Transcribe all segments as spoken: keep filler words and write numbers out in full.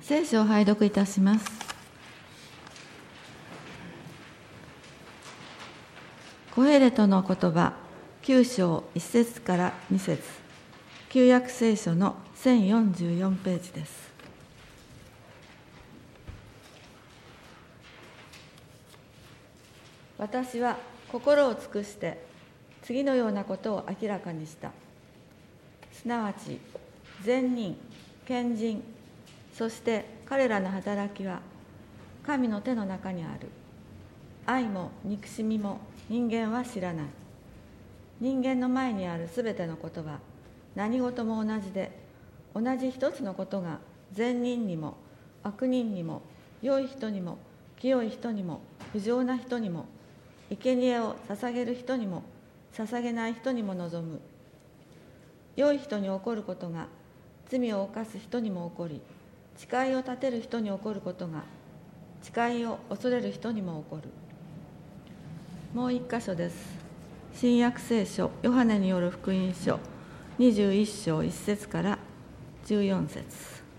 聖書を拝読いたします。コヘレトの言葉きゅう章いち節からに節、旧約聖書のせんよんじゅうよんページです。私は心を尽くして次のようなことを明らかにした。すなわち善人、賢人、そして彼らの働きは神の手の中にある。愛も憎しみも人間は知らない。人間の前にあるすべてのことは何事も同じで、同じ一つのことが善人にも悪人にも良い人にも清い人にも不浄な人にも生贄を捧げる人にも捧げない人にも望む。良い人に起こることが罪を犯す人にも起こり、誓いを立てる人に起こることが誓いを恐れる人にも起こる。もう一箇所です。新約聖書ヨハネによる福音書にじゅういっ章いち節からじゅうよん節。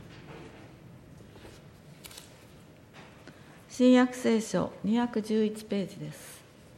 新約聖書にひゃくじゅういちページです。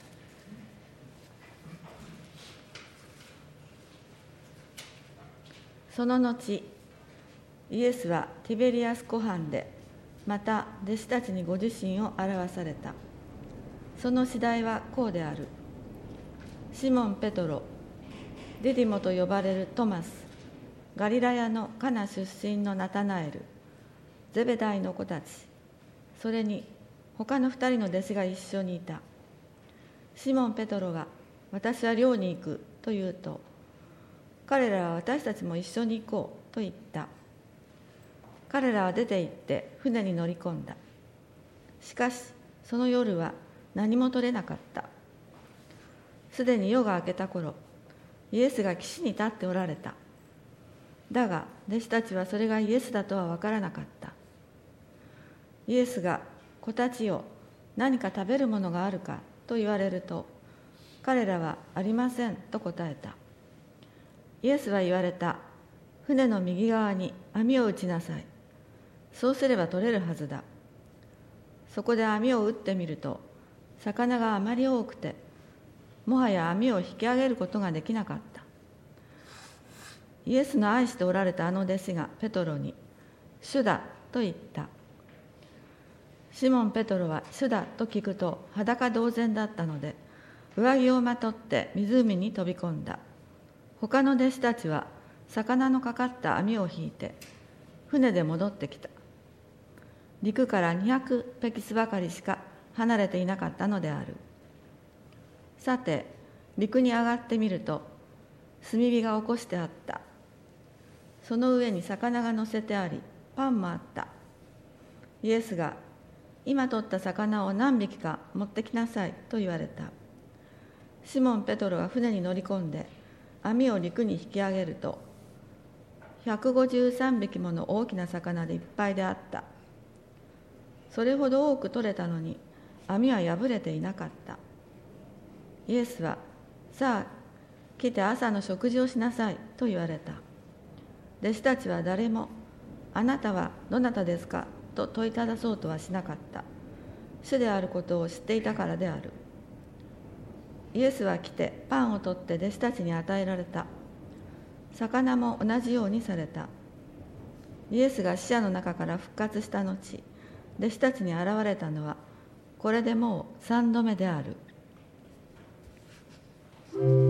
その後、イエスはティベリアス湖畔でまた弟子たちにご自身を表された。その次第はこうである。シモン・ペトロ、ディディモと呼ばれるトマス、ガリラヤのカナ出身のナタナエル、ゼベダイの子たち、それに他の二人の弟子が一緒にいた。シモン・ペトロは、私は漁に行くと言うと、彼らは私たちも一緒に行こうと言った。彼らは出て行って船に乗り込んだ。しかしその夜は何も取れなかった。すでに夜が明けた頃、イエスが岸に立っておられた。だが弟子たちはそれがイエスだとは分からなかった。イエスが子たちよ、何か食べるものがあるかと言われると、彼らはありませんと答えた。イエスは言われた。船の右側に網を打ちなさい。そうすれば取れるはずだ。そこで網を打ってみると、魚があまり多くて、もはや網を引き上げることができなかった。イエスの愛しておられたあの弟子がペトロに、主だと言った。シモン・ペトロは主だと聞くと裸同然だったので、上着をまとって湖に飛び込んだ。他の弟子たちは魚のかかった網を引いて船で戻ってきた。陸からにひゃくペキスばかりしか離れていなかったのである。さて、陸に上がってみると炭火が起こしてあった。その上に魚が乗せてあり、パンもあった。イエスが、今取った魚を何匹か持ってきなさいと言われた。シモン・ペトロは船に乗り込んで網を陸に引き上げると、ひゃくごじゅうさんびきもの大きな魚でいっぱいであった。それほど多く取れたのに、網は破れていなかった。イエスは、さあ、来て朝の食事をしなさいと言われた。弟子たちは誰も、あなたはどなたですかと問いただそうとはしなかった。主であることを知っていたからである。イエスは来てパンを取って弟子たちに与えられた。魚も同じようにされた。イエスが死者の中から復活した後、弟子たちに現れたのはこれでもう三度目である。